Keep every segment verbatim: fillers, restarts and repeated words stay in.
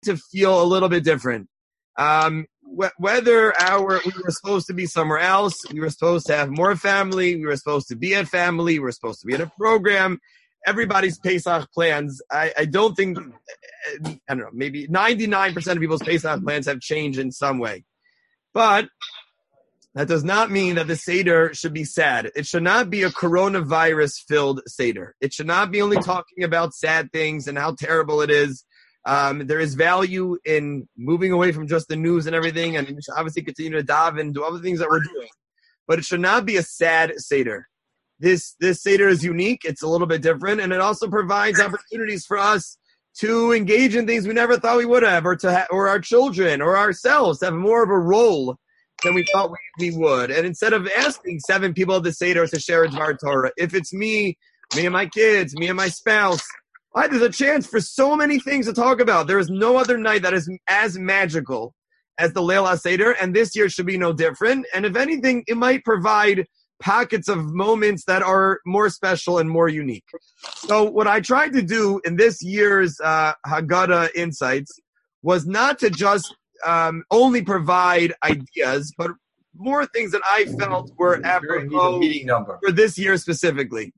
to feel a little bit different. Um, wh- whether our we were supposed to be somewhere else, we were supposed to have more family, we were supposed to be at family, we were supposed to be at a program. Everybody's Pesach plans, I, I don't think, I don't know, maybe ninety-nine percent of people's Pesach plans have changed in some way. But that does not mean that the Seder should be sad. It should not be a coronavirus-filled Seder. It should not be only talking about sad things and how terrible it is. Um, there is value in moving away from just the news and everything, and we should obviously continue to daven and do other things that we're doing. But it should not be a sad Seder. This this Seder is unique. It's a little bit different, and it also provides opportunities for us to engage in things we never thought we would have, or to ha- or our children or ourselves to have more of a role than we thought we, we would. And instead of asking seven people at the Seder to share a Dvar Torah, if it's me, me and my kids, me and my spouse, right, there's a chance for so many things to talk about. There is no other night that is as magical as the Leil HaSeder, and this year should be no different. And if anything, it might provide pockets of moments that are more special and more unique. So what I tried to do in this year's uh, Haggadah Insights was not to just um, only provide ideas, but more things that I felt were apropos for this year specifically.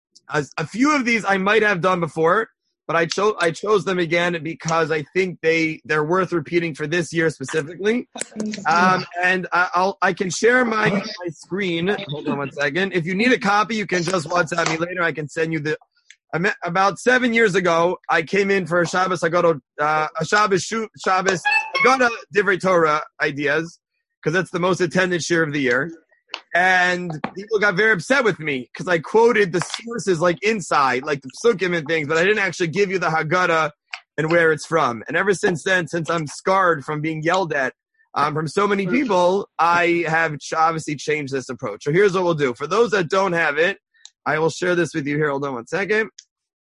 As a few of these I might have done before, but I chose I chose them again because I think they they're worth repeating for this year specifically. Um, and I, I'll I can share my my screen. Hold on one second. If you need a copy, you can just WhatsApp me later. I can send you the. I met, about seven years ago, I came in for a Shabbos Haggadah, uh, a Shabbos Shabbos Haggadah Divrei Torah ideas because that's the most attended share of the year. And people got very upset with me because I quoted the sources like inside, like the psukim and things, but I didn't actually give you the Haggadah and where it's from. And ever since then, since I'm scarred from being yelled at um, from so many people, I have ch- obviously changed this approach. So here's what we'll do. For those that don't have it, I will share this with you here. Hold on one second.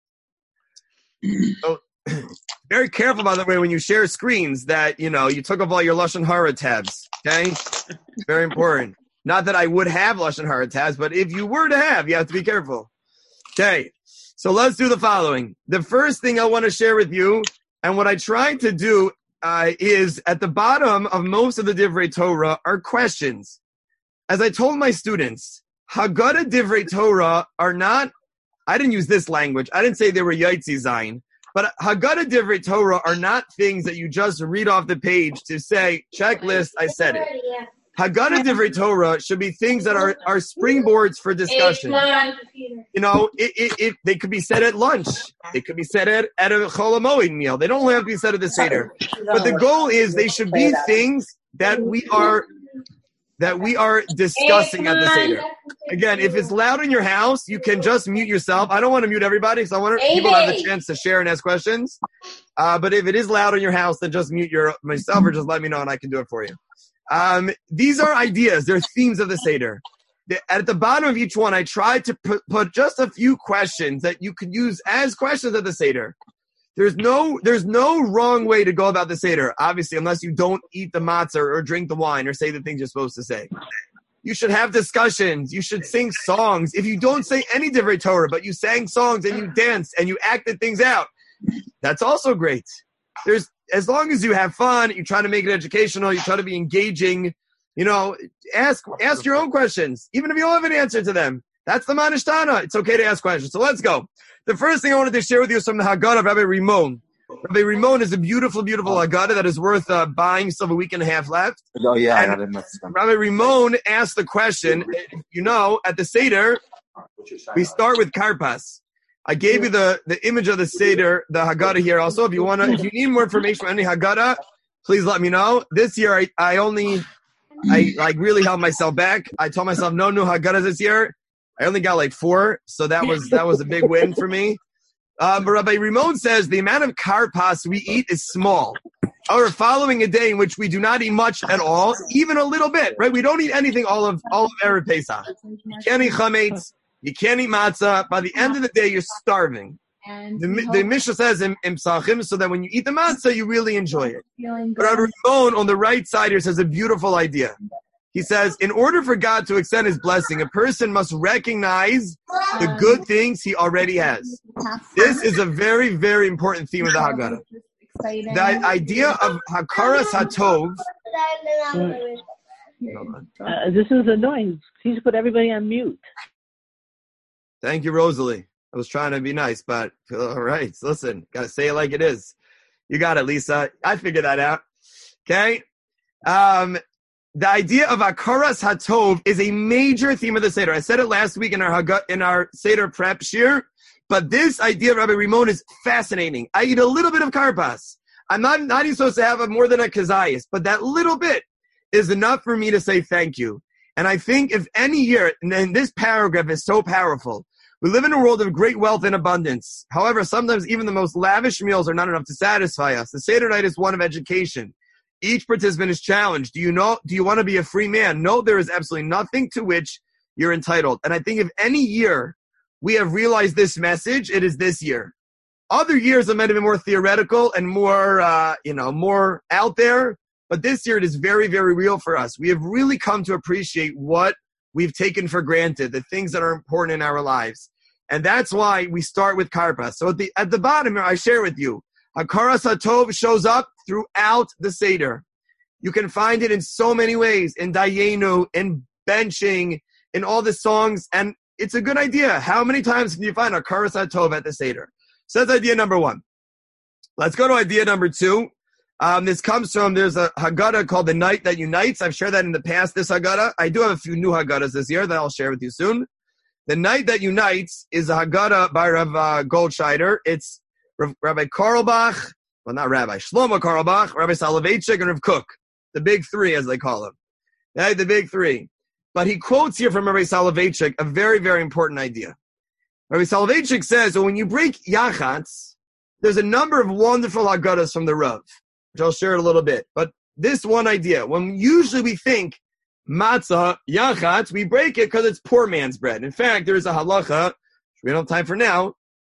So, very careful, by the way, when you share screens that, you know, you took off all your Lashon Hara tabs, okay? Very important. Not that I would have Lashon Hara tabs, but if you were to have, you have to be careful. Okay, so let's do the following. The first thing I want to share with you, and what I tried to do uh, is at the bottom of most of the Divrei Torah are questions. As I told my students, Haggadah Divrei Torah are not, I didn't use this language. I didn't say they were Yaitzi Zayin. But Haggadah Divrei Torah are not things that you just read off the page to say, checklist, I said it. Haggadah Divrei Torah should be things that are, are springboards for discussion. You know, it, it, it, they could be said at lunch. They could be said at, at a Chol HaMoed meal. They don't only have to be said at the Seder. But the goal is they should be things that we are that we are discussing at the Seder. Again, if it's loud in your house, you can just mute yourself. I don't want to mute everybody because I want people to have the chance to share and ask questions. Uh, but if it is loud in your house, then just mute your myself or just let me know and I can do it for you. Um, these are ideas. They're themes of the Seder. The, at the bottom of each one, I tried to put, put just a few questions that you could use as questions at the Seder. There's no, there's no wrong way to go about the Seder, obviously, unless you don't eat the matzah or drink the wine or say the things you're supposed to say. You should have discussions. You should sing songs. If you don't say any Divrei Torah, but you sang songs and you danced and you acted things out, that's also great. There's, as long as you have fun, you try to make it educational, you try to be engaging, you know, ask, ask your own questions, even if you don't have an answer to them. That's the Manishtana. It's okay to ask questions. So let's go. The first thing I wanted to share with you is from the Haggadah of Rabbi Rimon. Rabbi Rimon is a beautiful, beautiful Haggadah that is worth uh, buying. Still have a week and a half left. Oh, yeah. And I didn't Rabbi Rimon asked the question, you know, at the Seder, we start with Karpas. I gave you the, the image of the Seder, the Haggadah here also. If you want to, if you need more information on any Haggadah, please let me know. This year, I, I only, I like really held myself back. I told myself no new Haggadahs this year. I only got like four, so that was that was a big win for me. Um, but Rabbi Rimon says the amount of karpas we eat is small. However, following a day in which we do not eat much at all, even a little bit, right? We don't eat anything all of all of Erev Pesach. You can't eat chametz. You can't eat matzah. By the end of the day, you're starving. The, the Mishnah says in, in Psachim, so that when you eat the matzah, you really enjoy it. But Rabbi Rimon on the right side here says a beautiful idea. He says, in order for God to extend his blessing, a person must recognize the good things he already has. This is a very, very important theme of the Haggadah. the idea of Hakaras HaTov. Uh, this is annoying. Please put everybody on mute. Thank you, Rosalie. I was trying to be nice, but all right. Listen, gotta say it like it is. You got it, Lisa. I figured that out. Okay. Um, the idea of Hakaras HaTov is a major theme of the Seder. I said it last week in our in our Seder prep shir, but this idea of Rabbi Rimon is fascinating. I eat a little bit of karpas. I'm not, not even supposed to have more than a kazayas, but that little bit is enough for me to say thank you. And I think if any year, and this paragraph is so powerful, we live in a world of great wealth and abundance. However, sometimes even the most lavish meals are not enough to satisfy us. The Seder night is one of education. Each participant is challenged. Do you know, do you want to be a free man? No, there is absolutely nothing to which you're entitled. And I think if any year we have realized this message, it is this year. Other years it might have been more theoretical and more, uh, you know, more out there. But this year it is very, very real for us. We have really come to appreciate what we've taken for granted, the things that are important in our lives. And that's why we start with karpas. So at the at the bottom here, I share with you, Hakaras HaTov shows up throughout the Seder. You can find it in so many ways, in Dayenu, in benching, in all the songs. And it's a good idea. How many times can you find Hakaras HaTov at the Seder? So that's idea number one. Let's go to idea number two. Um, this comes from, there's a Haggadah called The Night That Unites. I've shared that in the past, this Haggadah. I do have a few new Haggadahs this year that I'll share with you soon. The Night That Unites is a Haggadah by Rav uh, Goldscheider. It's Rav, Rabbi Karlbach, well, not Rabbi, Shlomo Karlbach, Rabbi Soloveitchik, and Rav Kook. The big three, as they call them. Yeah, the big three. But he quotes here from Rabbi Soloveitchik a very, very important idea. Rabbi Soloveitchik says, well, when you break Yachatz, there's a number of wonderful Haggadahs from the Rav, which I'll share in a little bit. But this one idea, when usually we think matzah, yachatz, we break it because it's poor man's bread. In fact, there is a halacha, which we don't have time for now.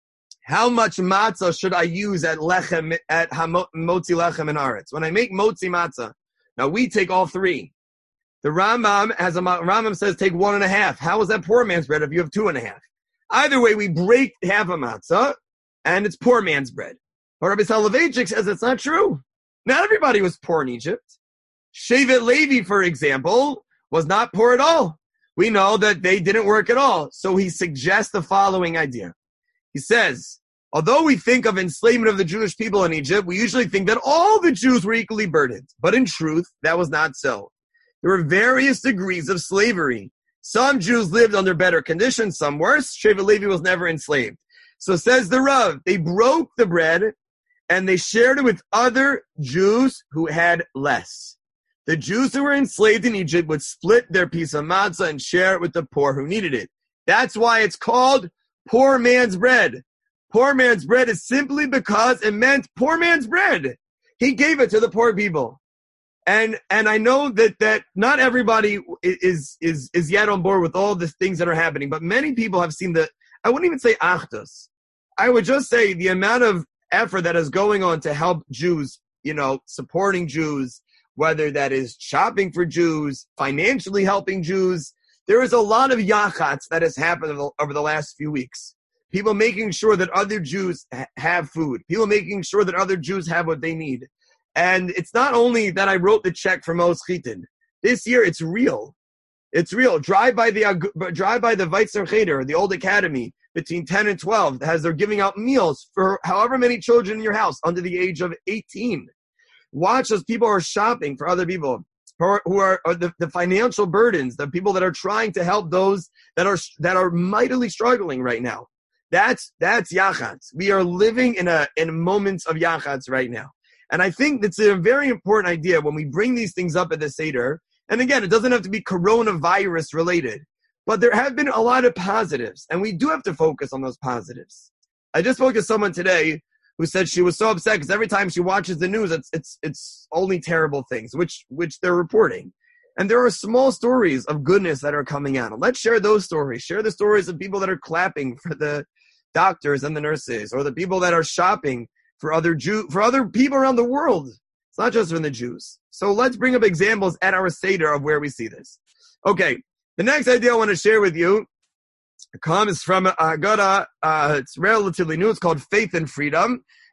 How much matzah should I use at lechem, at motzi lechem and aretz? When I make motzi matzah, now we take all three. The Rambam has a Rambam says take one and a half. How is that poor man's bread if you have two and a half? Either way, we break half a matzah, and it's poor man's bread. But Rabbi Soloveitchik says it's not true. Not everybody was poor in Egypt. Shevet Levi, for example, was not poor at all. We know that they didn't work at all. So he suggests the following idea. He says, although we think of enslavement of the Jewish people in Egypt, we usually think that all the Jews were equally burdened. But in truth, that was not so. There were various degrees of slavery. Some Jews lived under better conditions, some worse. Shevet Levi was never enslaved. So says the Rav, they broke the bread and they shared it with other Jews who had less. The Jews who were enslaved in Egypt would split their piece of matzah and share it with the poor who needed it. That's why it's called poor man's bread. Poor man's bread is simply because it meant poor man's bread. He gave it to the poor people. And and I know that, that not everybody is, is, is yet on board with all the things that are happening, but many people have seen the, I wouldn't even say achdus. I would just say the amount of effort that is going on to help Jews, you know, supporting Jews, whether that is shopping for Jews, financially helping Jews. There is a lot of yachatz that has happened over the last few weeks. People making sure that other Jews ha- have food. People making sure that other Jews have what they need. And it's not only that I wrote the check for Mos Chitin. This year, it's real. It's real. Drive by the uh, drive by the Weitzer Cheder, the old academy, between ten and twelve, as they're giving out meals for however many children in your house under the age of eighteen. Watch as people are shopping for other people who are, who are, are the, the financial burdens, the people that are trying to help those that are that are mightily struggling right now. That's that's yachatz. We are living in a in moments of yachatz right now. And I think that's a very important idea when we bring these things up at the Seder. And again, it doesn't have to be coronavirus related, but there have been a lot of positives, and we do have to focus on those positives. I just spoke to someone today who said she was so upset because every time she watches the news, it's it's it's only terrible things, which which they're reporting. And there are small stories of goodness that are coming out. Let's share those stories. Share the stories of people that are clapping for the doctors and the nurses, or the people that are shopping for other Jew for other people around the world. It's not just from the Jews. So let's bring up examples at our Seder of where we see this. Okay, the next idea I want to share with you comes from a Haggadah. Uh, it's relatively new. It's called Faith and Freedom.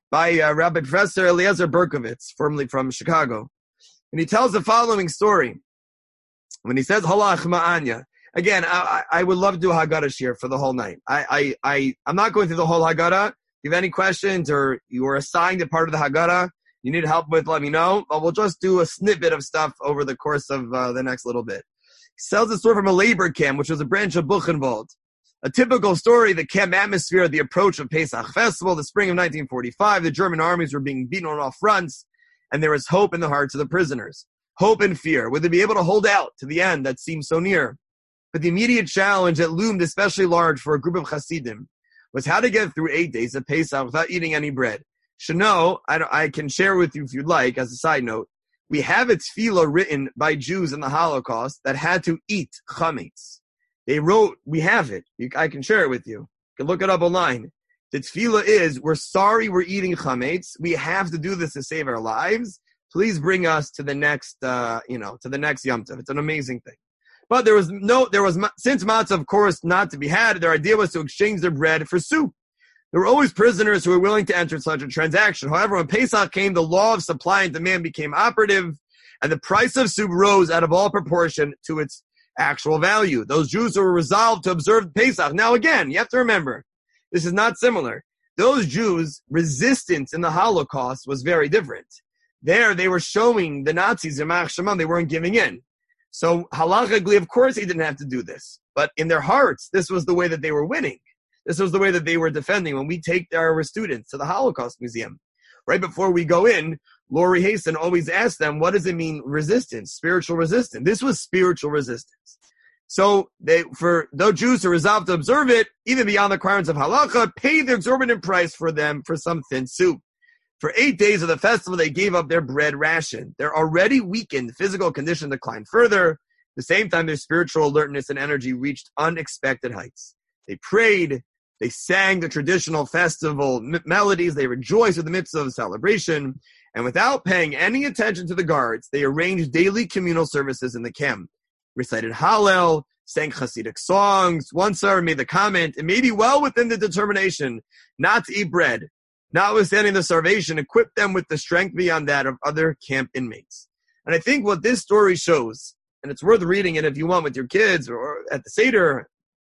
by uh, Rabbi Professor Eliezer Berkovitz, formerly from Chicago. And he tells the following story. When he says, Halach Ma'anya, again, I, I would love to do a Haggadah shir for the whole night. I, I, I, I'm not going through the whole Haggadah. If you have any questions or you are assigned a part of the Haggadah you need help with, let me know. But we'll just do a snippet of stuff over the course of uh, the next little bit. He tells a story from a labor camp, which was a branch of Buchenwald. A typical story, the camp atmosphere at the approach of Pesach Festival, the spring of nineteen forty-five, the German armies were being beaten on all fronts, and there was hope in the hearts of the prisoners. Hope and fear. Would they be able to hold out to the end that seemed so near? But the immediate challenge that loomed especially large for a group of Hasidim was how to get through eight days of Pesach without eating any bread. Shano, I, I can share with you if you'd like, as a side note, we have a tefillah written by Jews in the Holocaust that had to eat chametz. They wrote, we have it. You, I can share it with you. You can look it up online. The tefillah is, we're sorry we're eating chametz. We have to do this to save our lives. Please bring us to the next, uh, you know, to the next Yom Tov. It's an amazing thing. But there was no, there was, since matzah, of course, not to be had, their idea was to exchange their bread for soup. There were always prisoners who were willing to enter such a transaction. However, when Pesach came, the law of supply and demand became operative, and the price of soup rose out of all proportion to its actual value. Those Jews who were resolved to observe Pesach. Now again, you have to remember, this is not similar. Those Jews' resistance in the Holocaust was very different. There, they were showing the Nazis, they weren't giving in. So, halachically, of course, they didn't have to do this. But in their hearts, this was the way that they were winning. This was the way that they were defending. When we take our students to the Holocaust Museum, right before we go in, Lori Hasten always asks them, what does it mean resistance, spiritual resistance? This was spiritual resistance. So they, for those Jews who resolved to observe it, even beyond the requirements of halacha, paid the exorbitant price for them for some thin soup. For eight days of the festival, they gave up their bread ration. Their already weakened physical condition declined further. At the same time, their spiritual alertness and energy reached unexpected heights. They prayed. They sang the traditional festival m- melodies. They rejoiced in the midst of the celebration. And without paying any attention to the guards, they arranged daily communal services in the camp. Recited Hallel, sang Hasidic songs. One sir made the comment, it may be well within the determination not to eat bread. Notwithstanding the starvation, equip them with the strength beyond that of other camp inmates. And I think what this story shows, and it's worth reading it if you want with your kids or at the Seder,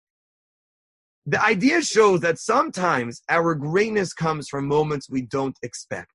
the idea shows that sometimes our greatness comes from moments we don't expect.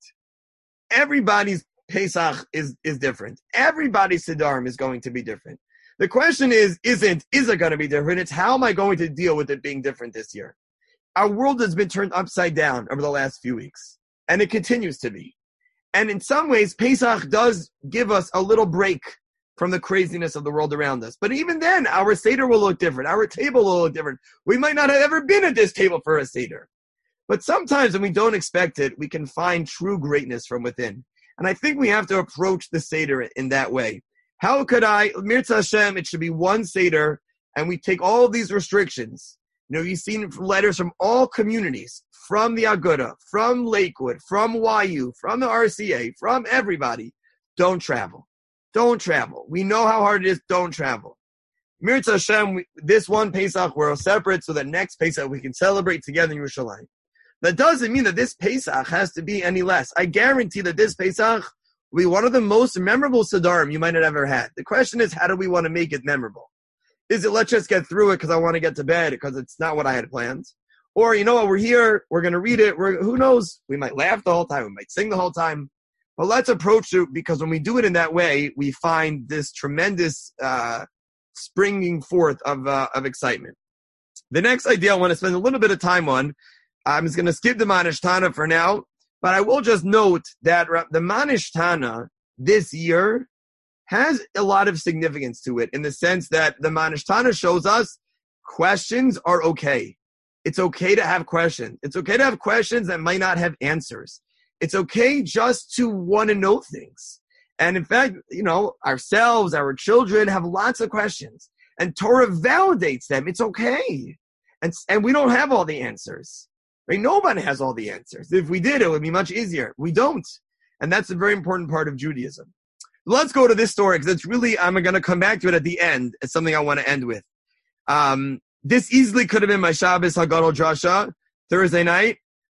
Everybody's Pesach is, is different. Everybody's Siddharim is going to be different. The question is, isn't, is it going to be different? It's how am I going to deal with it being different this year? Our world has been turned upside down over the last few weeks, and it continues to be. And in some ways, Pesach does give us a little break from the craziness of the world around us. But even then, our Seder will look different. Our table will look different. We might not have ever been at this table for a Seder. But sometimes when we don't expect it, we can find true greatness from within. And I think we have to approach the Seder in that way. How could I, Mirza Hashem, it should be one Seder, and we take all of these restrictions. You know, you've seen letters from all communities, from the Aguda, from Lakewood, from Y U, from the R C A, from everybody. Don't travel. Don't travel. We know how hard it is. Don't travel. Mirza Hashem, we, this one Pesach, we're separate, so that next Pesach we can celebrate together in Yerushalayim. That doesn't mean that this Pesach has to be any less. I guarantee that this Pesach will be one of the most memorable Siddharim you might have ever had. The question is, how do we want to make it memorable? Is it, let's just get through it because I want to get to bed because it's not what I had planned? Or, you know what, we're here, we're going to read it, we're, who knows? We might laugh the whole time, we might sing the whole time. But let's approach it, because when we do it in that way, we find this tremendous uh, springing forth of uh, of excitement. The next idea I want to spend a little bit of time on, I'm just going to skip the Manishtana for now, but I will just note that the Manishtana this year has a lot of significance to it, in the sense that the Manishtana shows us questions are okay. It's okay to have questions. It's okay to have questions that might not have answers. It's okay just to want to know things. And in fact, you know, ourselves, our children have lots of questions. And Torah validates them. It's okay. And, and we don't have all the answers. Right? Nobody has all the answers. If we did, it would be much easier. We don't. And that's a very important part of Judaism. Let's go to this story, because it's really, I'm going to come back to it at the end. It's something I want to end with. Um, this easily could have been my Shabbos Hagadol Drasha Thursday night.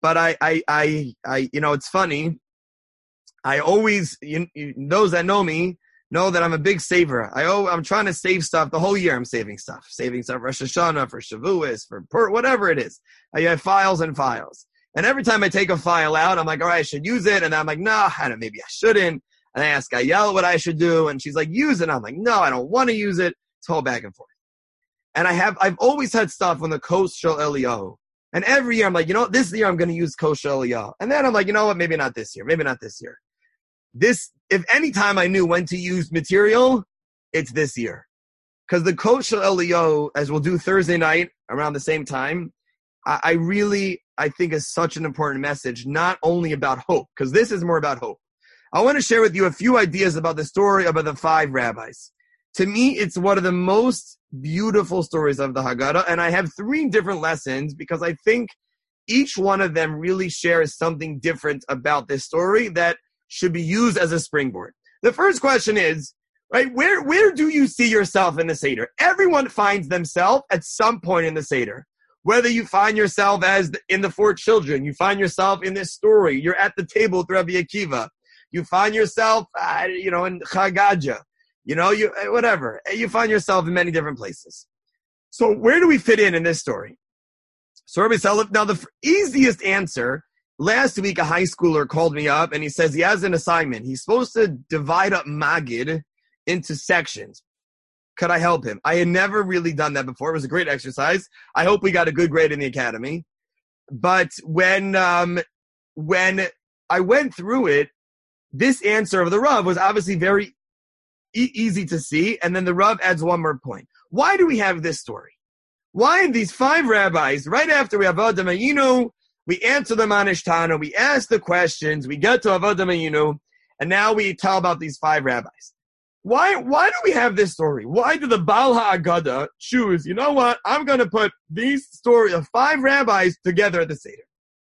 but I, I, I, I, you know, it's funny. I always, you, you, those that know me know that I'm a big saver. I oh, I'm trying to save stuff the whole year. I'm saving stuff, saving stuff for Rosh Hashanah, for Shavuos, for Pur, whatever it is. I have files and files. And every time I take a file out, I'm like, all right, I should use it. And then I'm like, no, I don't, maybe I shouldn't. And I ask Ayel what I should do. And she's like, use it. And I'm like, no, I don't want to use it. It's all back and forth. And I have, I've always had stuff on the Kos Shel Eliyahu. And every year I'm like, you know what, this year I'm going to use Kos Shel Eliyahu. And then I'm like, you know what, maybe not this year. Maybe not this year. This, if any time I knew when to use material, it's this year. Because the Kos Shel Eliyahu, as we'll do Thursday night around the same time, I, I really, I think is such an important message, not only about hope, because this is more about hope. I want to share with you a few ideas about the story about the five rabbis. To me, it's one of the most beautiful stories of the Haggadah, and I have three different lessons because I think each one of them really shares something different about this story that should be used as a springboard. The first question is, right, where, where do you see yourself in the Seder? Everyone finds themselves at some point in the Seder. Whether you find yourself as in the four children, you find yourself in this story, you're at the table with Rabbi Akiva, you find yourself, uh, you know, in Chagaja, you know, you whatever. You find yourself in many different places. So where do we fit in in this story? So Rabbi Salif, now the easiest answer, last week a high schooler called me up and he says he has an assignment. He's supposed to divide up Magid into sections. Could I help him? I had never really done that before. It was a great exercise. I hope we got a good grade in the academy. But when um, when I went through it, this answer of the Rav was obviously very e- easy to see. And then the Rav adds one more point. Why do we have this story? Why these five rabbis, right after we have Avodah Mayinu, we answer the Manishtana, we ask the questions, we get to Avodah Mayinu, and now we tell about these five rabbis. Why Why do we have this story? Why do the Baal HaAgada choose, you know what, I'm going to put these story of five rabbis together at the Seder?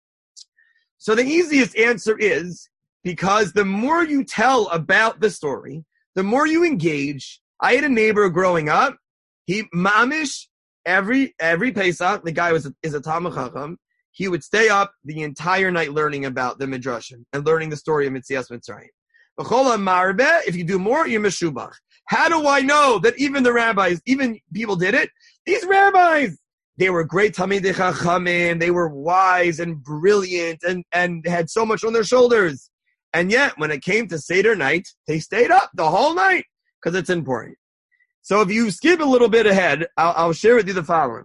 So the easiest answer is because the more you tell about the story, the more you engage. I had a neighbor growing up, he mamish, every every Pesach, the guy was is a Talmid Chacham, he would stay up the entire night learning about the Midrashim and learning the story of Mitzias Mitzrayim. If you do more, you're meshubach. How do I know that even the rabbis, even people did it? These rabbis, they were great Talmidei Chachamim, they were wise and brilliant and, and had so much on their shoulders. And yet, when it came to Seder night, they stayed up the whole night because it's important. So if you skip a little bit ahead, I'll, I'll share with you the following.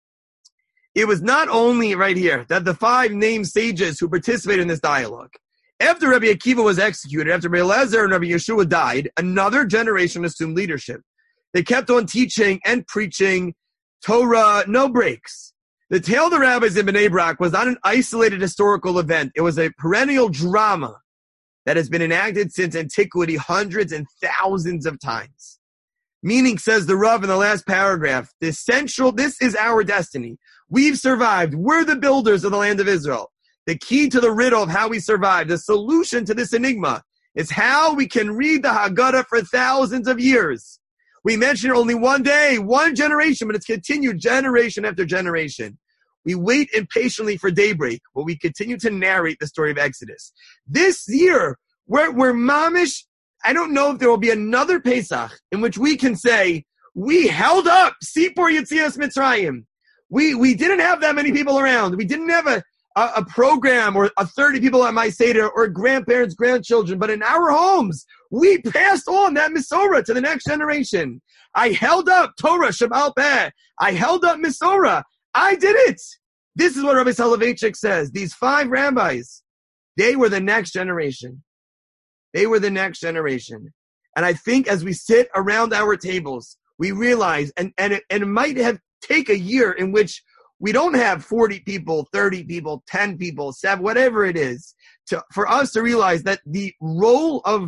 It was not only right here that the five named sages who participated in this dialogue, after Rabbi Akiva was executed, after Rabbi Eliezer and Rabbi Yeshua died, another generation assumed leadership. They kept on teaching and preaching Torah, no breaks. The tale of the rabbis in Bnei Brak was not an isolated historical event. It was a perennial drama that has been enacted since antiquity hundreds and thousands of times. Meaning, says the Rav in the last paragraph, the essential, this is our destiny. We've survived. We're the builders of the land of Israel. The key to the riddle of how we survive, the solution to this enigma, is how we can read the Haggadah for thousands of years. We mention it only one day, one generation, but it's continued generation after generation. We wait impatiently for daybreak, where we continue to narrate the story of Exodus. This year, we're, we're mamish. I don't know if there will be another Pesach in which we can say, we held up Sipur Yetzias Mitzrayim. We, we didn't have that many people around. We didn't have a, a, a program or a thirty people at my Seder or grandparents, grandchildren, but in our homes, we passed on that Misorah to the next generation. I held up Torah, Shabbat Peh. I held up Misorah. I did it. This is what Rabbi Soloveitchik says. These five rabbis, they were the next generation. They were the next generation. And I think as we sit around our tables, we realize, and, and, it, and it might have take a year in which we don't have forty people, thirty people, ten people, seven, whatever it is, to, for us to realize that the role of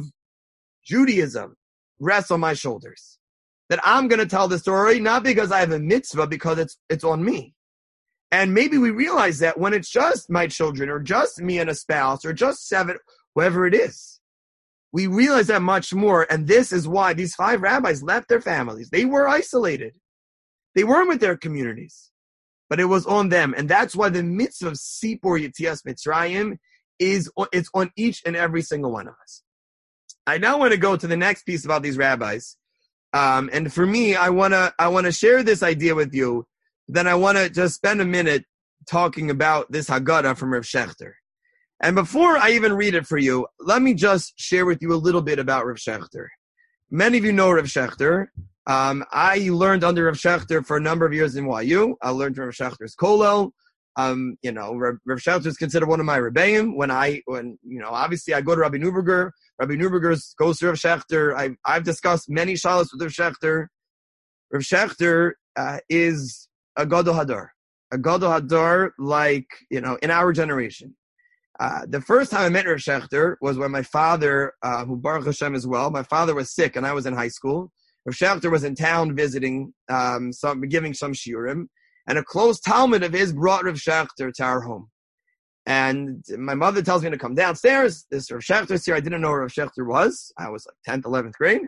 Judaism rests on my shoulders. That I'm going to tell the story, not because I have a mitzvah, because it's it's on me. And maybe we realize that when it's just my children, or just me and a spouse, or just seven, whoever it is, we realize that much more. And this is why these five rabbis left their families. They were isolated. They weren't with their communities. but it was on them. And that's why the mitzvah of Sipur Yetzias Mitzrayim is, it's on each and every single one of us. I now want to go to the next piece about these rabbis. Um, and for me, I want to, I want to share this idea with you. Then I want to just spend a minute talking about this Haggadah from Rav Shechter. And before I even read it for you, let me just share with you a little bit about Rav Shechter. Many of you know Rav Shechter. Um, I learned under Rav Shechter for a number of years in Y U. I learned from Rav Shechter's Kollel. Um, you know, Rav, Rav Shechter is considered one of my Rebbeim. When I, when, you know, obviously I go to Rabbi Neuberger. Rabbi Neuberger goes to Rav Shechter. I've, I've discussed many shalos with Rav Shechter. Rav Shechter uh, is a Gadol Hadar. A Gadol Hadar like, you know, in our generation. Uh, the first time I met Rav Shechter was when my father, uh, who Baruch Hashem as well, my father was sick and I was in high school. Rav Shechter was in town visiting, um, some, giving some shiurim, and a close Talmud of his brought Rav Shechter to our home. And my mother tells me to come downstairs. This Rav Shechter's here. I didn't know where Rav Shechter was. I was like tenth, eleventh grade.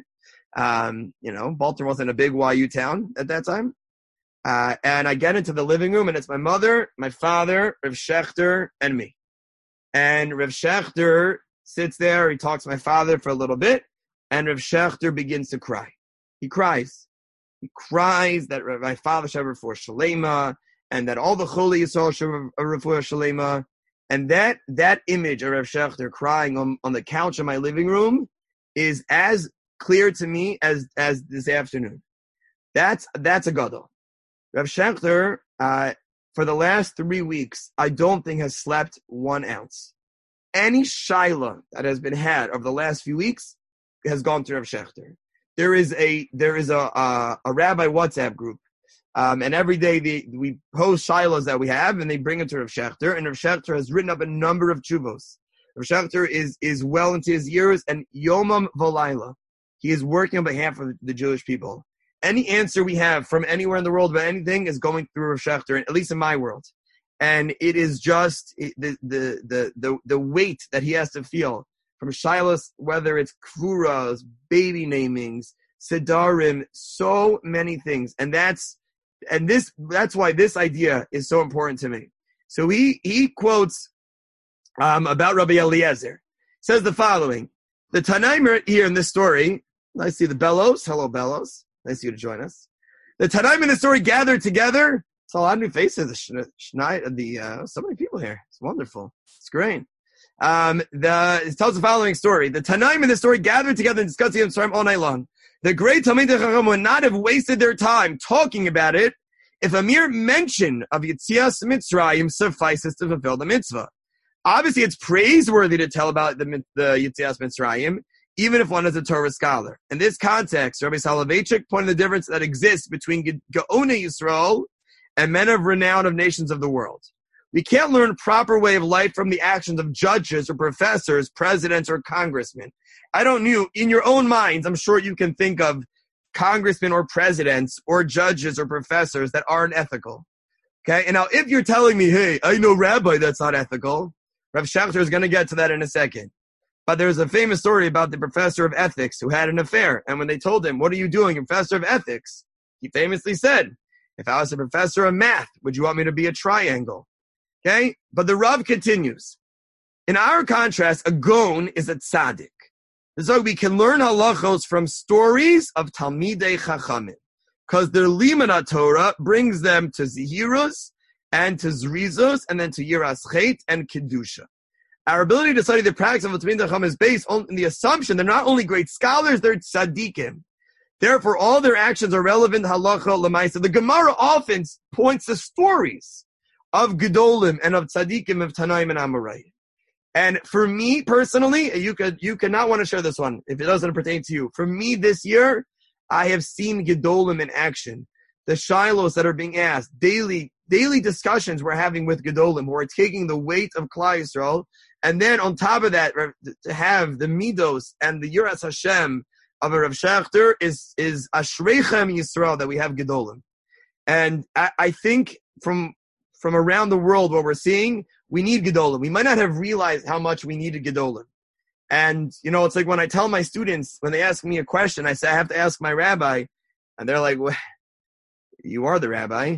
Um, you know, Baltimore wasn't a big Y U town at that time. Uh, and I get into the living room, and it's my mother, my father, Rav Shechter, and me. And Rav Shechter sits there. He talks to my father for a little bit, and Rav Shechter begins to cry. He cries. He cries that my father should have refuah shalema, and that all the Choli Yisrael should have refuah shalema. And that that image of Rav Shechter crying on, on the couch in my living room is as clear to me as as this afternoon. That's that's a gadol. Rav Shechter, uh, for the last three weeks, I don't think has slept one ounce. Any shaila that has been had over the last few weeks has gone to Rav Shechter. There is a there is a a, a rabbi WhatsApp group. Um, and every day they, we post shilas that we have, and they bring it to Rav Shechter. And Rav Shechter has written up a number of tshuvos. Rav Shechter is is well into his years, and yomam v'layla, he is working on behalf of the Jewish people. Any answer we have from anywhere in the world about anything is going through Rav Shechter, at least in my world. And it is just it, the, the the the the weight that he has to feel from shilas, whether it's kvuras, baby namings, sedarim, so many things, and that's. And this, that's why this idea is so important to me. So he, he quotes, um, about Rabbi Eliezer. Says the following: the Tanaim here in this story, I see the Bellows. Hello, Bellows. Nice of you to join us. The Tanaim in the story gathered together. It's a lot of new faces. The, the, the, uh, so many people here. It's wonderful. It's great. Um, the, it tells the following story. The Tanaim in the story gathered together and discussed Yom all night long. The great Talmidei Chacham would not have wasted their time talking about it if a mere mention of Yetzias Mitzrayim suffices to fulfill the mitzvah. Obviously, it's praiseworthy to tell about the, the Yetzias Mitzrayim, even if one is a Torah scholar. In this context, Rabbi Soloveitchik pointed the difference that exists between Gaonei Yisrael and men of renown of nations of the world. We can't learn proper way of life from the actions of judges or professors, presidents, or congressmen. I don't know, in your own minds, I'm sure you can think of congressmen or presidents or judges or professors that aren't ethical. Okay? And now if you're telling me, hey, I know rabbi that's not ethical, Rav Shechter is going to get to that in a second. But there's a famous story about the professor of ethics who had an affair. And when they told him, what are you doing, professor of ethics? He famously said, if I was a professor of math, would you want me to be a triangle? Okay? But the Rav continues. In our contrast, a gon is a tzaddik. So we can learn halachos from stories of Talmidei Chachamim, because their limud Torah brings them to zihirus and to zrizos, and then to yiras chet and kedusha. Our ability to study the practice of Talmidei Chacham is based on the assumption they're not only great scholars, they're tzaddikim. Therefore, all their actions are relevant halacha l'maisa. The Gemara often points to stories of gedolim and of tzaddikim of Tanaim and Amoraim. And for me personally, you could you could not want to share this one if it doesn't pertain to you. For me this year, I have seen Gedolim in action. The shilos that are being asked, daily daily discussions we're having with Gedolim, who are taking the weight of Klal Yisrael, and then on top of that, to have the midos and the yiras Hashem of a Rav Shechter is is Ashreichem Yisrael that we have Gedolim. And I, I think from from around the world, what we're seeing, we need Gedolim. We might not have realized how much we needed Gedolim. And, you know, it's like when I tell my students, when they ask me a question, I say, I have to ask my rabbi. And they're like, well, you are the rabbi.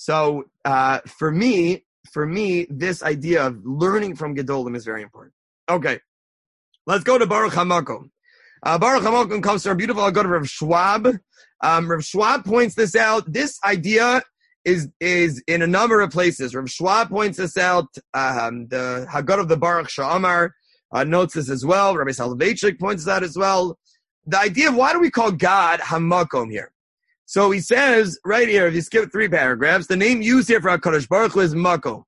So uh, for me, for me, this idea of learning from Gedolim is very important. Okay, let's go to Baruch HaMakom. Uh, Baruch HaMakom comes from a beautiful Haggadah of Rav Schwab. Um, Rav Schwab points this out. This idea is is in a number of places. Rav Schwab points this out. Um, the Haggadah of the Baruch Sha'amar uh, notes this as well. Rabbi Soloveitchik points this out as well. The idea of why do we call God HaMakom here? So he says right here, if you skip three paragraphs, the name used here for HaKadosh Baruch Hu is Makom,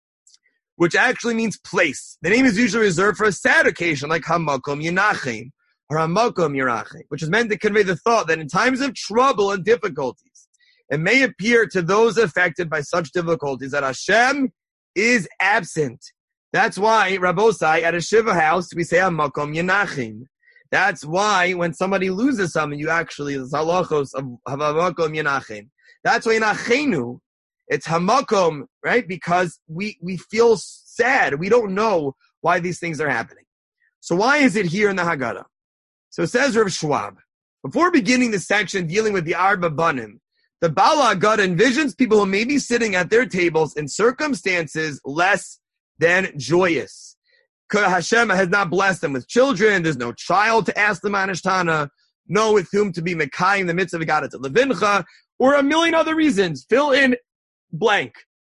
which actually means place. The name is usually reserved for a sad occasion like HaMakom Yenachim or HaMakom Yerachim, which is meant to convey the thought that in times of trouble and difficulties, it may appear to those affected by such difficulties that Hashem is absent. That's why, Rabbosai, at a Shiva house, we say HaMakom Yenachim. That's why when somebody loses something, you actually, it's halachos of HaMakom Yenachim. That's why Yenachenu, it's Hamakom, right? Because we, we feel sad. We don't know why these things are happening. So why is it here in the Haggadah? So it says Rav Schwab, before beginning the section dealing with the Arba Banim, the Bala Haggadah envisions people who may be sitting at their tables in circumstances less than joyous. Hashem has not blessed them with children. There's no child to ask them Anashtana, no with whom to be Mekai in the midst of Agadah to Levincha, or a million other reasons. Fill in blank.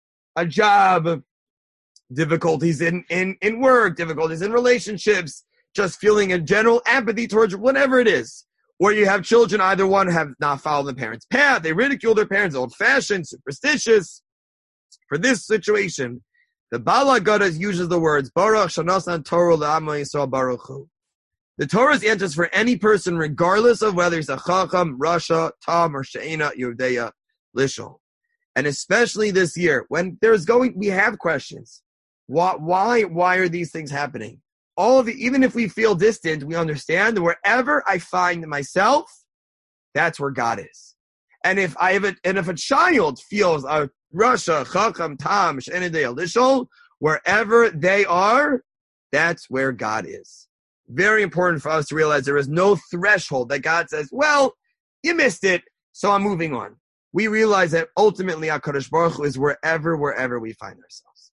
A job, difficulties in, in, in work, difficulties in relationships, just feeling a general apathy towards whatever it is. Or you have children, either one have not followed the parents' path, they ridicule their parents, old-fashioned, superstitious. For this situation, the Bala Haggadah uses the words, Baruch Shanasan Torah L'Amo Yisrael Baruch Hu. The Torah enters for any person, regardless of whether he's a Chacham, Rasha, Tam, or She'ena, Yehudeya, Lishol. And especially this year, when there's going, we have questions. Why, why, why are these things happening? All of it, even if we feel distant, we understand that wherever I find myself, that's where God is. And if I have a, and if a child feels a Rasha, Chacham, Tam, She'ena, Yehudeya, Lishol, wherever they are, that's where God is. Very important for us to realize there is no threshold that God says, well, you missed it, so I'm moving on. We realize that ultimately HaKadosh Baruch Hu is wherever, wherever we find ourselves.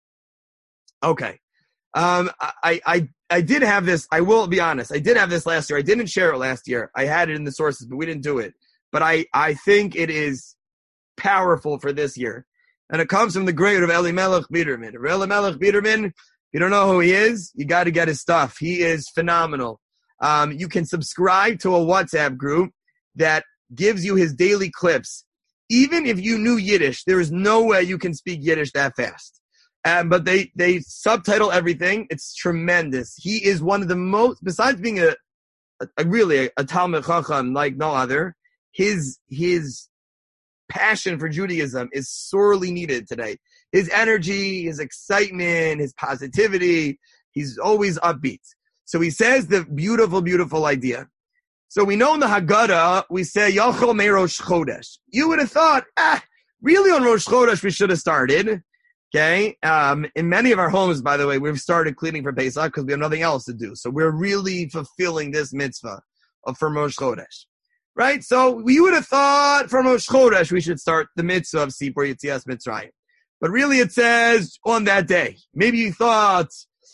Okay. Um, I, I, I did have this, I will be honest, I did have this last year. I didn't share it last year. I had it in the sources, but we didn't do it. But I, I think it is powerful for this year. And it comes from the great of Elimelech Biderman. Elimelech Biderman, if you don't know who he is, you got to get his stuff. He is phenomenal. Um, you can subscribe to a WhatsApp group that gives you his daily clips. Even if you knew Yiddish, there is no way you can speak Yiddish that fast. Um, but they, they subtitle everything. It's tremendous. He is one of the most, besides being a, a, a really a, a Talmid Chacham like no other, his, his passion for Judaism is sorely needed today. His energy, his excitement, his positivity, he's always upbeat. So he says the beautiful, beautiful idea. So we know in the Haggadah, we say, Yachol me Rosh Chodesh. You would have thought, ah, really on Rosh Chodesh we should have started. Okay? Um, in many of our homes, by the way, we've started cleaning for Pesach because we have nothing else to do. So we're really fulfilling this mitzvah of from Rosh Chodesh. Right? So we would have thought from Rosh Chodesh we should start the mitzvah of Sipur Yetzias Mitzrayim. But really it says on that day. Maybe you thought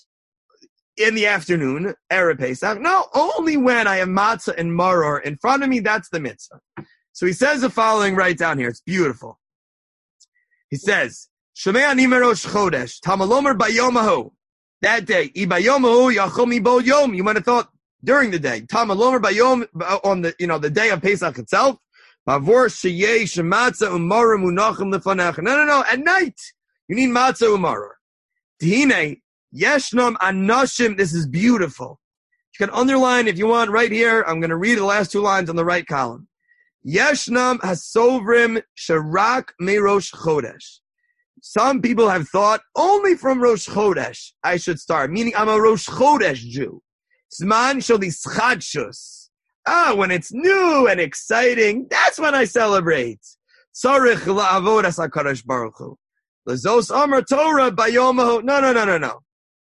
in the afternoon, Erev Pesach. No, only when I have matzah and maror in front of me, that's the mitzvah. So he says the following right down here. It's beautiful. He says, Shemei ani merosh chodesh, tamalomer bayomahu. That day, I bayomahu yachol mi bo yom. You might have thought during the day. Tamalomer bayom, on the, you know, the day of Pesach itself. Bavor sheyeh shematzah umaror munachim lefanach. No, no, no. At night, you need matzah umaror. Tehine, Yeshnam Anashim, this is beautiful. You can underline if you want right here. I'm going to read the last two lines on the right column. Yeshnam Hasovrim Sharak Me Rosh Chodesh. Some people have thought only from Rosh Chodesh I should start, meaning I'm a Rosh Chodesh Jew. Zman Sholischadshus. Ah, when it's new and exciting, that's when I celebrate. Sarich La'avodas HaKadosh Baruch Hu. Lazos Amar Torah Bayomahu. No, no, no, no, no.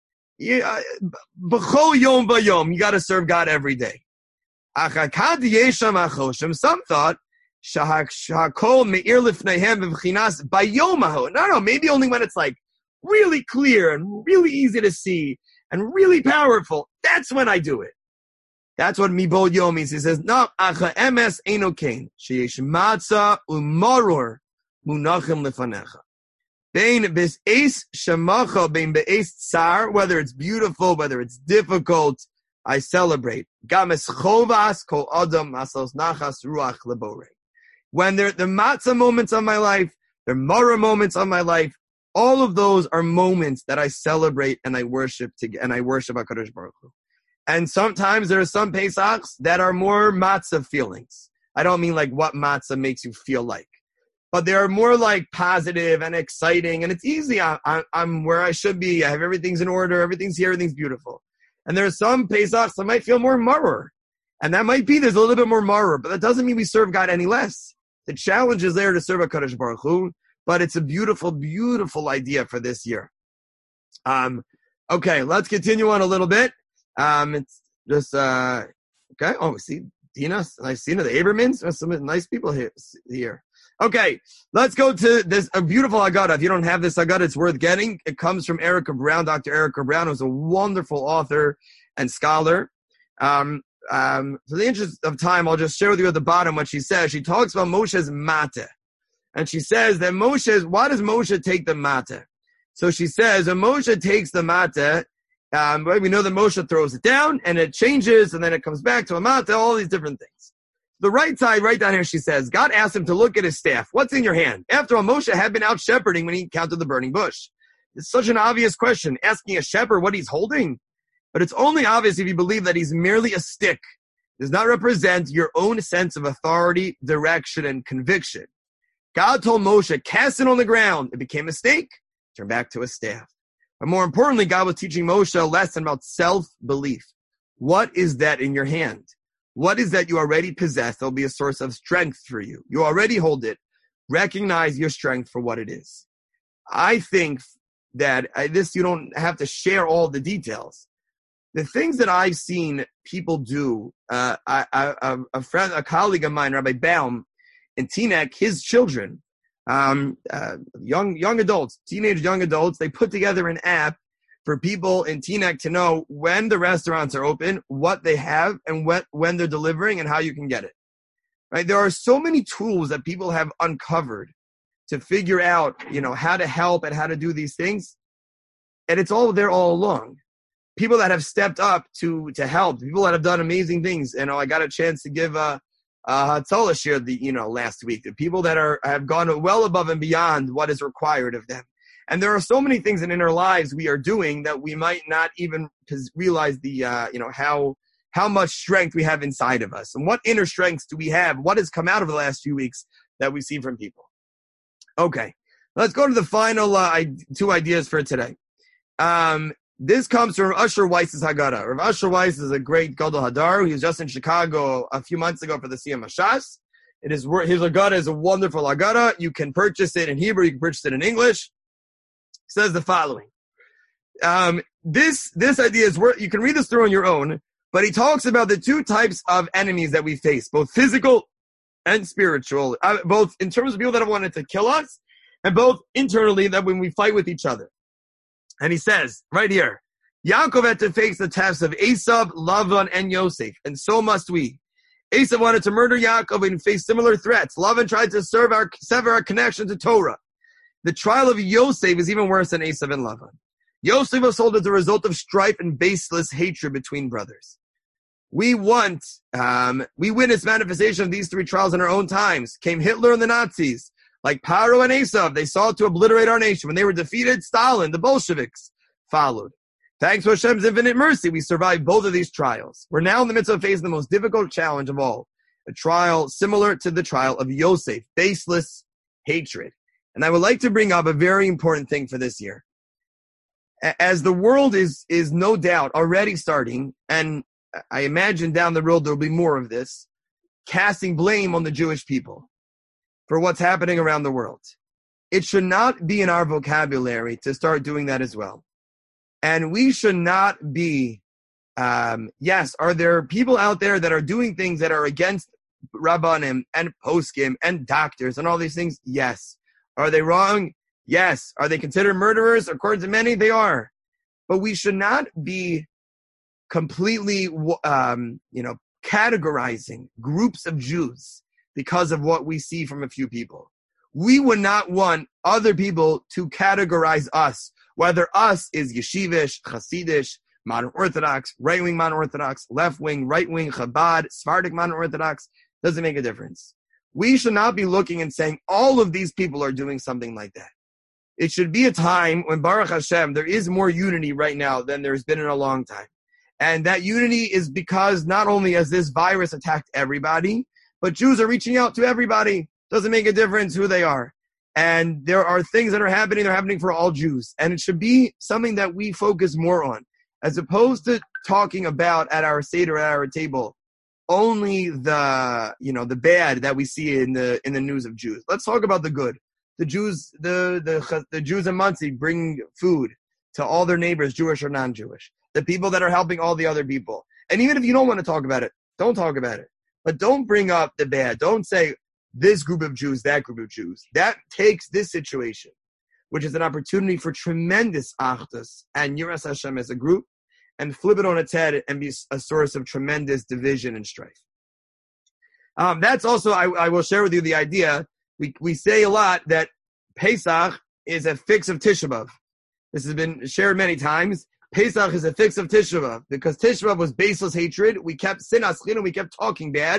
B'chol yom v'yom, you got to serve God every day. Some thought, Shahakol me'ir lifneihem v'vchinas bayomaho. No, no, maybe only when it's like really clear and really easy to see and really powerful. That's when I do it. That's what mibol yom means. He says, no, acha emes eino kain. Sheyesh matzah u'maror munachim lefanecha. Bein bis eis shemacha, bein be'eis tsar, whether it's beautiful, whether it's difficult, I celebrate. Games chovas kol adam asos nachas ruach lebore. When there the matzah moments of my life, the maror moments of my life, all of those are moments that I celebrate and I worship to, and I worship HaKadosh Baruch Hu. And sometimes there are some Pesachs that are more matzah feelings. I don't mean like what matzah makes you feel like, but they are more like positive and exciting, and it's easy. I, I, I'm where I should be. I have everything's in order. Everything's here. Everything's beautiful. And there are some Pesachs that might feel more maror. And that might be, there's a little bit more maror, but that doesn't mean we serve God any less. The challenge is there to serve HaKadosh Baruch Hu, but it's a beautiful, beautiful idea for this year. Um, okay, let's continue on a little bit. Um, it's just, uh, okay. Oh, see, Dina, nice Dina, the Abermans. There's some nice people here. here. Okay, let's go to this, a beautiful Haggadah. If you don't have this Haggadah, it's worth getting. It comes from Erica Brown, Doctor Erica Brown, who's a wonderful author and scholar. Um, um, for the interest of time, I'll just share with you at the bottom what she says. She talks about Moshe's mateh. And she says that Moshe, why does Moshe take the mateh? So she says, when Moshe takes the mateh, Um, we know that Moshe throws it down and it changes and then it comes back to a mateh, all these different things. The right side, right down here, she says, God asked him to look at his staff. What's in your hand? After all, Moshe had been out shepherding when he encountered the burning bush. It's such an obvious question, asking a shepherd what he's holding. But it's only obvious if you believe that he's merely a stick. It does not represent your own sense of authority, direction, and conviction. God told Moshe, cast it on the ground. It became a stake. Turn back to a staff. But more importantly, God was teaching Moshe a lesson about self-belief. What is that in your hand? What is that you already possess that will be a source of strength for you? You already hold it. Recognize your strength for what it is. I think that I, this, you don't have to share all the details. The things that I've seen people do, uh, I, I, a friend, a colleague of mine, Rabbi Baum, in Teaneck, his children, Um, uh, young, young adults, teenage young adults, they put together an app for people in Teaneck to know when the restaurants are open, what they have, and when, when they're delivering and how you can get it. Right? There are so many tools that people have uncovered to figure out, you know, how to help and how to do these things. And it's all there all along. People that have stepped up to, to help, people that have done amazing things. You know, I got a chance to give, uh, Uh, Hatzalah shared the, you know, last week, the people that are, have gone well above and beyond what is required of them. And there are so many things in our lives we are doing that we might not even realize the, uh, you know, how, how much strength we have inside of us. And what inner strengths do we have? What has come out of the last few weeks that we've seen from people? Okay. Let's go to the final, uh, two ideas for today. Um, This comes from Usher Weiss's Haggadah. Rav Usher Weiss is a great Gadol Hadar. He was just in Chicago a few months ago for the Siyam Hashas. It is his Haggadah is a wonderful Haggadah. You can purchase it in Hebrew. You can purchase it in English. It says the following. Um, this this idea is worth. You can read this through on your own. But he talks about the two types of enemies that we face, both physical and spiritual, uh, both in terms of people that have wanted to kill us, and both internally that when we fight with each other. And he says, right here, Yaakov had to face the tests of Esav, Lavan, and Yosef, and so must we. Esav wanted to murder Yaakov and faced similar threats. Lavan tried to serve our, sever our connection to Torah. The trial of Yosef is even worse than Esav and Lavan. Yosef was sold as a result of strife and baseless hatred between brothers. We want, um, we witness manifestation of these three trials in our own times. Came Hitler and the Nazis. Like Paro and Esav, they sought to obliterate our nation. When they were defeated, Stalin, the Bolsheviks, followed. Thanks to Hashem's infinite mercy, we survived both of these trials. We're now in the midst of facing the most difficult challenge of all, a trial similar to the trial of Yosef, baseless hatred. And I would like to bring up a very important thing for this year. As the world is, is no doubt already starting, and I imagine down the road there will be more of this, casting blame on the Jewish people for what's happening around the world. It should not be in our vocabulary to start doing that as well. And we should not be, um, yes, are there people out there that are doing things that are against rabbanim and poskim and doctors and all these things? Yes. Are they wrong? Yes. Are they considered murderers? According to many, they are. But we should not be completely, um, you know, categorizing groups of Jews because of what we see from a few people. We would not want other people to categorize us, whether us is yeshivish, Hasidish, modern Orthodox, right-wing modern Orthodox, left-wing, right-wing, Chabad, Sephardic modern Orthodox, doesn't make a difference. We should not be looking and saying all of these people are doing something like that. It should be a time when, Baruch Hashem, there is more unity right now than there's been in a long time. And that unity is because not only has this virus attacked everybody, but Jews are reaching out to everybody. Doesn't make a difference who they are. And there are things that are happening, they're happening for all Jews. And it should be something that we focus more on, as opposed to talking about at our Seder, at our table, only the, you know, the bad that we see in the in the news of Jews. Let's talk about the good. The Jews, the the the Jews in Monsey bring food to all their neighbors, Jewish or non-Jewish. The people that are helping all the other people. And even if you don't want to talk about it, don't talk about it. But don't bring up the bad. Don't say this group of Jews, that group of Jews. That takes this situation, which is an opportunity for tremendous achdus and Yiras Hashem as a group, and flip it on its head and be a source of tremendous division and strife. Um, that's also, I, I will share with you the idea. We we say a lot that Pesach is a fix of Tisha B'Av. This has been shared many times. Pesach is a fix of Tisha B'Av because Tisha B'Av was baseless hatred. We kept sinas chin and we kept talking bad.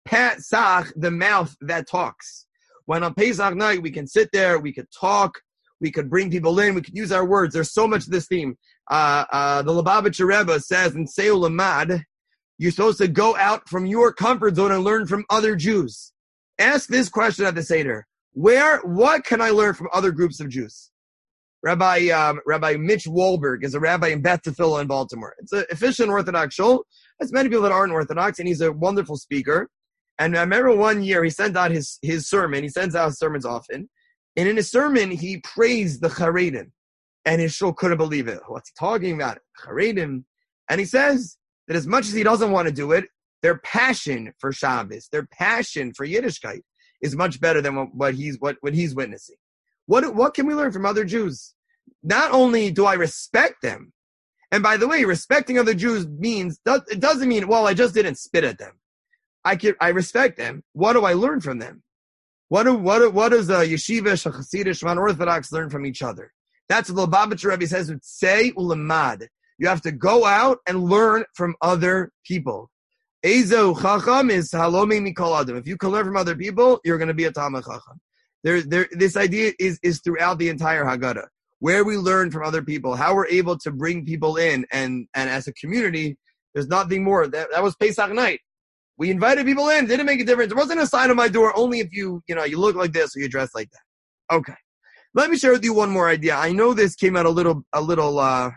Pesach, the mouth that talks. When on Pesach night we can sit there, we could talk, we could bring people in, we could use our words. There's so much to this theme. Uh, uh, the Lubavitcher Rebbe says in Seul Lamad, you're supposed to go out from your comfort zone and learn from other Jews. Ask this question at the Seder. Where, what can I learn from other groups of Jews? Rabbi um, Rabbi Mitch Wahlberg is a rabbi in Beth Tefillah in Baltimore. It's an efficient Orthodox shul. There's many people that aren't Orthodox, and he's a wonderful speaker. And I remember one year he sent out his, his sermon. He sends out his sermons often. And in his sermon, he praised the Charedim. And his shul couldn't believe it. What's he talking about? Charedim. And he says that as much as he doesn't want to do it, their passion for Shabbos, their passion for Yiddishkeit is much better than what, what he's what, what he's witnessing. What what can we learn from other Jews? Not only do I respect them, and by the way, respecting other Jews means it doesn't mean, well, I just didn't spit at them. I can I respect them. What do I learn from them? What do what do, what does a yeshivish, a Hasidish, an Orthodox learn from each other? That's what the Lubavitcher Rebbe says. Say ulamad. You have to go out and learn from other people. Ezo chacham is halomi mikol adam. If you can learn from other people, you're going to be a Talmid Chacham. There, there. This idea is is throughout the entire Haggadah, where we learn from other people, how we're able to bring people in, and and as a community, there's nothing more. That that was Pesach night. We invited people in. Didn't make a difference. It wasn't a sign on my door. Only if you you know you look like this or you dress like that. Okay. Let me share with you one more idea. I know this came out a little a little uh,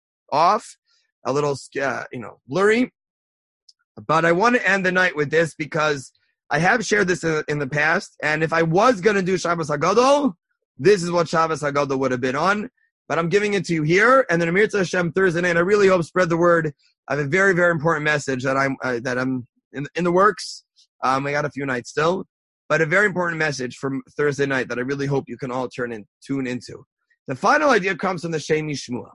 off, a little uh, you know blurry. But I want to end the night with this because I have shared this in, in the past. And if I was going to do Shabbos HaGadol, this is what Shabbos HaGadol would have been on. But I'm giving it to you here. And then Amir Hashem Thursday night, I really hope spread the word. I have a very, very important message that I'm uh, that I'm in, in the works. Um, I got a few nights still. But a very important message from Thursday night that I really hope you can all turn in, tune into. The final idea comes from the Shemi Shmuel.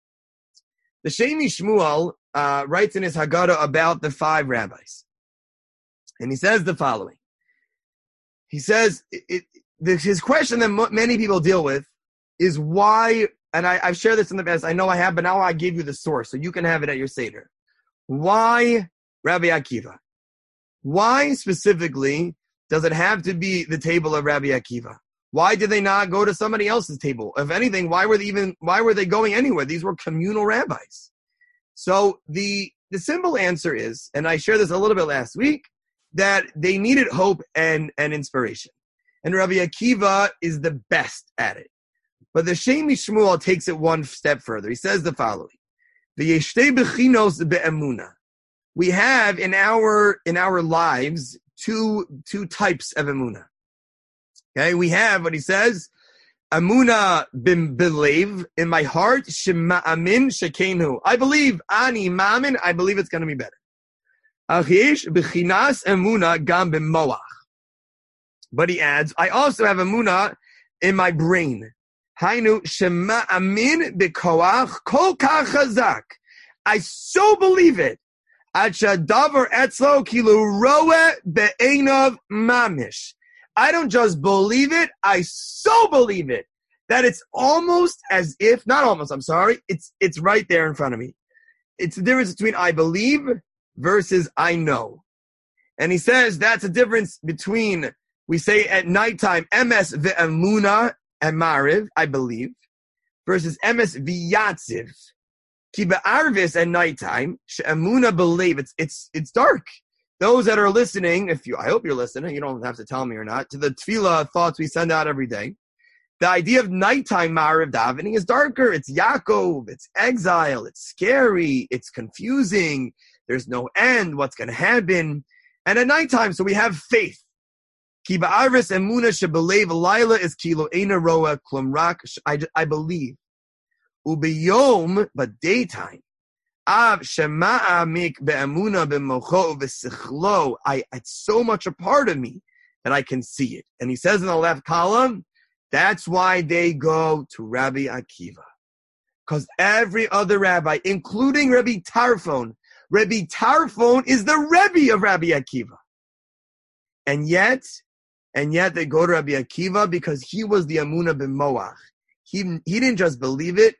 The Shemi Shmuel uh, writes in his Haggadah about the five rabbis. And he says the following. He says, it, it, this, his question that m- many people deal with is why, and I, I've shared this in the past, I know I have, but now I gave you the source, so you can have it at your Seder. Why Rabbi Akiva? Why specifically does it have to be the table of Rabbi Akiva? Why did they not go to somebody else's table? If anything, why were they even, why were they going anywhere? These were communal rabbis. So the, the simple answer is, and I shared this a little bit last week, that they needed hope and, and inspiration. And Rabbi Akiva is the best at it. But the Shemi Shmuel takes it one step further. He says the following. V'yeshtei bechinos be'emuna. We have in our, in our lives two, two types of emuna. Okay, we have what he says, Amuna bim believe in my heart, shema amin shekenu. I believe ani mamin. I believe it's going to be better. Achish b'chinas emuna gam b'moach. But he adds, I also have emuna in my brain. Hainu shema amin b'koach kol kach chazak. I so believe it. Achadavar etzlo kilu roe be'einav mamish. I don't just believe it, I so believe it that it's almost as if, not almost, I'm sorry, it's it's right there in front of me. It's the difference between I believe versus I know. And he says that's a difference between, we say at nighttime, emes ve'emuna and mariv, I believe, versus emes v'yatziv. Ki be'arvis at nighttime, she'emuna believe, it's it's it's dark. Those that are listening, if you, I hope you're listening, you don't have to tell me or not, to the tefillah thoughts we send out every day. The idea of nighttime mariv davening is darker. It's Yaakov, it's exile, it's scary, it's confusing. There's no end, what's going to happen. And at nighttime, so we have faith. Ki ba'arvis emuna shebelev alayla is kilo eina roa klum rak. I believe. Ubiyom, but daytime. Av shema'a mik be'emuna b'mocho v'sichlo. I, it's so much a part of me that I can see it. And he says in the left column, that's why they go to Rabbi Akiva. Because every other rabbi, including Rabbi Tarfon, Rabbi Tarfon is the Rebbe of Rabbi Akiva. And yet, and yet they go to Rabbi Akiva because he was the Emunah b'moach. He, he didn't just believe it,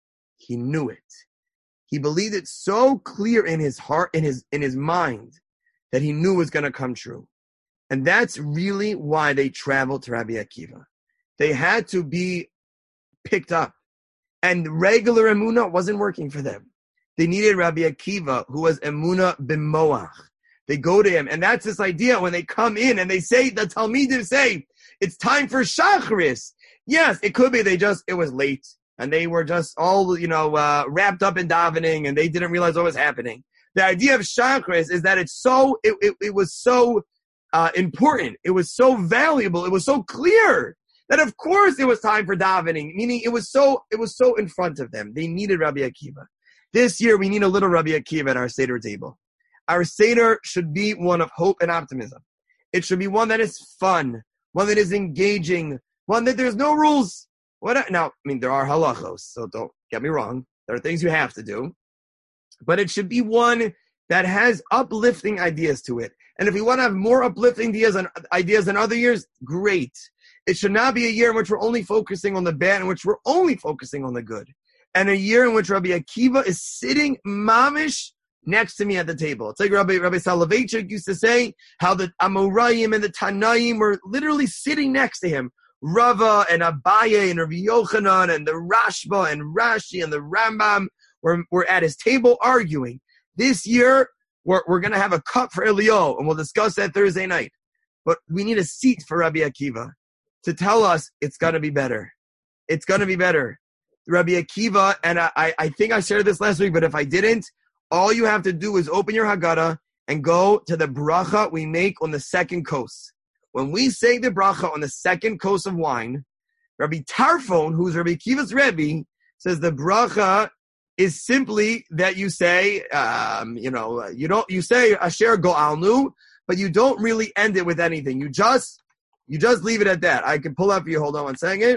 he knew it. He believed it so clear in his heart, in his in his mind, that he knew it was going to come true. And that's really why they traveled to Rabbi Akiva. They had to be picked up. And regular Emunah wasn't working for them. They needed Rabbi Akiva, who was Emunah b'moach. They go to him, and that's this idea when they come in and they say, the Talmidim say, it's time for Shacharis. Yes, it could be they just, it was late. And they were just all, you know, uh, wrapped up in davening, and they didn't realize what was happening. The idea of Shacharis is that it's so, it, it, it was so uh, important. It was so valuable. It was so clear that, of course, it was time for davening. Meaning, it was so, it was so in front of them. They needed Rabbi Akiva. This year, we need a little Rabbi Akiva at our Seder table. Our Seder should be one of hope and optimism. It should be one that is fun, one that is engaging, one that there's no rules. What now? I mean, there are halachos, so don't get me wrong. There are things you have to do, but it should be one that has uplifting ideas to it. And if we want to have more uplifting ideas and ideas than other years, great. It should not be a year in which we're only focusing on the bad, in which we're only focusing on the good, and a year in which Rabbi Akiva is sitting mamish next to me at the table. It's like Rabbi Rabbi Soloveitchik used to say how the Amoraim and the Tanaim were literally sitting next to him. Rava and Abaye and Rabbi Yochanan and the Rashba and Rashi and the Rambam were, were at his table arguing. This year, we're, we're going to have a cup for Elio, and we'll discuss that Thursday night. But we need a seat for Rabbi Akiva to tell us it's going to be better. It's going to be better. Rabbi Akiva, and I, I think I shared this last week, but if I didn't, all you have to do is open your Haggadah and go to the bracha we make on the second kos. When we say the bracha on the second kos of wine, Rabbi Tarfon, who's Rabbi Akiva's Rebbe, says the bracha is simply that you say, um, you know, you don't, you say Asher Go'alnu, but you don't really end it with anything. You just, you just leave it at that. I can pull up for you. Hold on one second.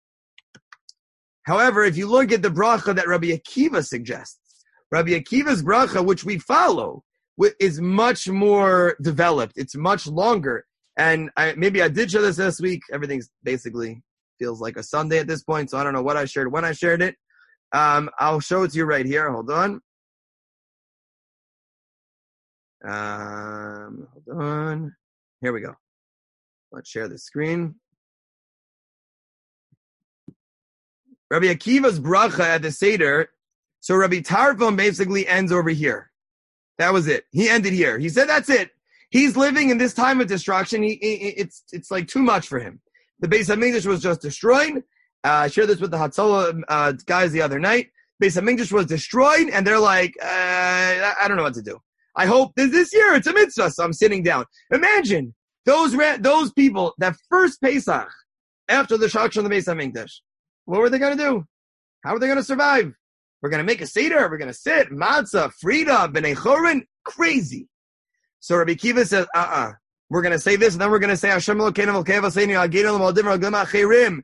However, if you look at the bracha that Rabbi Akiva suggests, Rabbi Akiva's bracha, which we follow, is much more developed. It's much longer. And I, maybe I did share this this week. Everything's basically feels like a Sunday at this point, so I don't know what I shared, when I shared it. Um, I'll show it to you right here. Hold on. Um, hold on. Here we go. Let's share the screen. Rabbi Akiva's bracha at the Seder. So Rabbi Tarfon basically ends over here. That was it. He ended here. He said that's it. He's living in this time of destruction. He, he, it's it's like too much for him. The Beis HaMikdash was just destroyed. Uh, I shared this with the Hatzalah uh, guys the other night. Beis HaMikdash was destroyed, and they're like, uh, I don't know what to do. I hope this, this year it's a mitzvah, so I'm sitting down. Imagine those those people, that first Pesach, after the Shach on the Beis HaMikdash. What were they going to do? How are they going to survive? We're going to make a Seder. We're going to sit. Matzah, Frida, B'nai Chorin. Crazy. So Rabbi Akiva says, uh-uh. We're going to say this, and then we're going to say, Hashem Elokeinu v'Kei Avosseinu Yaginu l'Modim v'Aglim Achirim.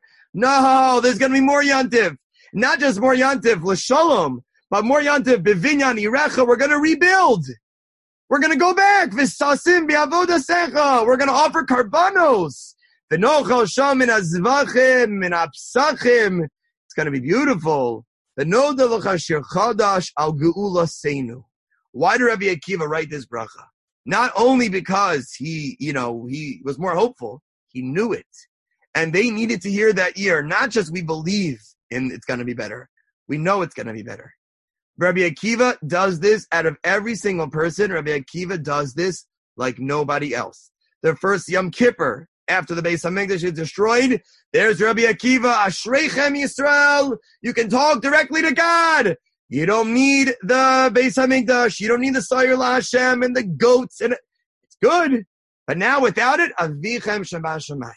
No, there's going to be more Yantiv. Not just more Yantiv, l'Shalom, but more Yantiv, b'Vinyan Irecha. We're going to rebuild. We're going to go back. V'Sasim b'Avoda Secha. We're going to offer karbanos. V'Nochal Sham min Azvachim, min Apsachim. It's going to be beautiful. V'Noda l'Chashir Chadash al Geula Seinu. Why did Rabbi Akiva write this bracha? Not only because he, you know, he was more hopeful, he knew it. And they needed to hear that year, not just we believe in it's going to be better. We know it's going to be better. Rabbi Akiva does this out of every single person. Rabbi Akiva does this like nobody else. The first Yom Kippur, after the Beis HaMikdash is destroyed, there's Rabbi Akiva, Ashreichem Yisrael. You can talk directly to God. You don't need the Beis HaMikdash. You don't need the Sayur LaHashem and the goats. And it's good. But now without it, Avichem Shabbat Shamayim.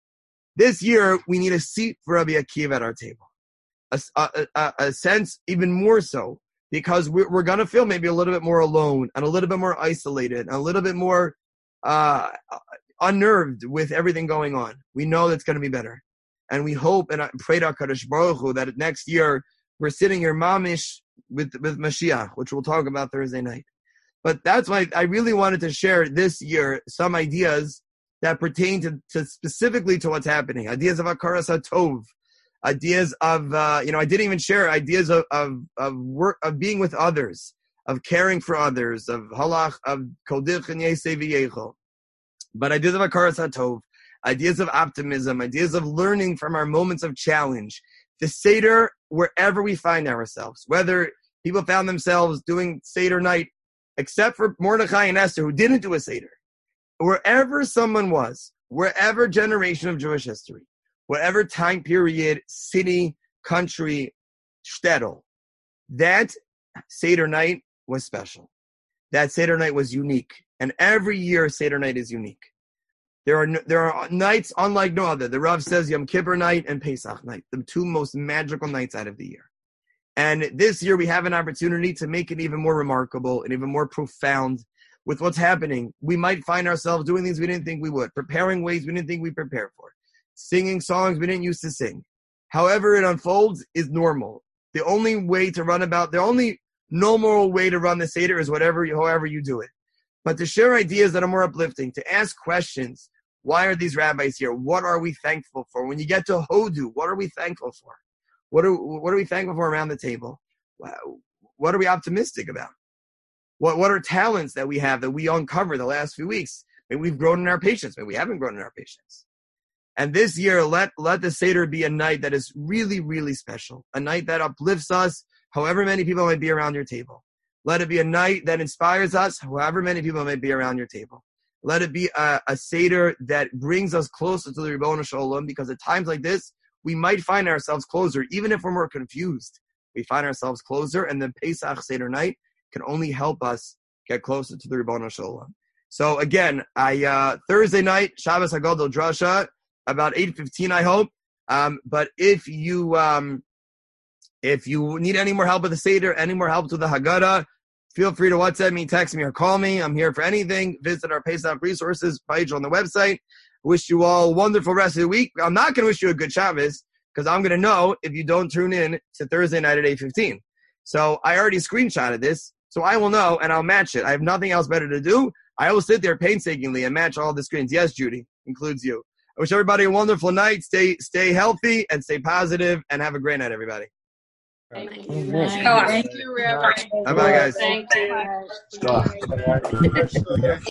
This year, we need a seat for Rabbi Akiva at our table. A, a, a, a sense even more so, because we're, we're going to feel maybe a little bit more alone and a little bit more isolated and a little bit more uh, unnerved with everything going on. We know that's going to be better. And we hope and I pray to HaKadosh Baruch Hu that next year, we're sitting here mamish with, with Mashiach, which we'll talk about Thursday night. But that's why I really wanted to share this year some ideas that pertain to, to specifically to what's happening. Ideas of Hakaras HaTov. Ideas of, uh, you know, I didn't even share ideas of, of, of work, of being with others, of caring for others, of halach, of kodich and yesei v'yecho. But ideas of Hakaras HaTov, ideas of optimism, ideas of learning from our moments of challenge. The Seder, wherever we find ourselves, whether people found themselves doing Seder night, except for Mordechai and Esther, who didn't do a Seder, wherever someone was, wherever generation of Jewish history, whatever time period, city, country, shtetl, that Seder night was special. That Seder night was unique. And every year, Seder night is unique. There are there are nights unlike no other. The Rav says Yom Kippur night and Pesach night, the two most magical nights out of the year. And this year we have an opportunity to make it even more remarkable and even more profound with what's happening. We might find ourselves doing things we didn't think we would, preparing ways we didn't think we prepared for, singing songs we didn't used to sing. However it unfolds is normal. The only way to run about, the only normal way to run the Seder is whatever, however you do it. But to share ideas that are more uplifting, to ask questions. Why are these rabbis here? What are we thankful for? When you get to Hodu, what are we thankful for? What are what are we thankful for around the table? What are we optimistic about? What what are talents that we have that we uncovered the last few weeks? Maybe we've grown in our patience. Maybe we haven't grown in our patience. And this year, let, let the Seder be a night that is really, really special. A night that uplifts us, however many people might be around your table. Let it be a night that inspires us, however many people might be around your table. Let it be a, a Seder that brings us closer to the Ribbono Shel Olam, because at times like this, we might find ourselves closer, even if we're more confused. We find ourselves closer, and the Pesach Seder night can only help us get closer to the Ribbono Shel Olam. So again, I uh, Thursday night, Shabbos Hagadol Drasha, about eight fifteen, I hope. Um, but if you um, if you need any more help with the Seder, any more help with the Haggadah, feel free to WhatsApp me, text me, or call me. I'm here for anything. Visit our Pesach resources page on the website. Wish you all a wonderful rest of the week. I'm not going to wish you a good Shabbos, because I'm going to know if you don't tune in to Thursday night at eight fifteen. So I already screenshotted this, so I will know, and I'll match it. I have nothing else better to do. I will sit there painstakingly and match all the screens. Yes, Judy, includes you. I wish everybody a wonderful night. Stay stay healthy and stay positive, and have a great night, everybody. Thank you. Thank you, Rabbi. Bye-bye, guys. Thank you.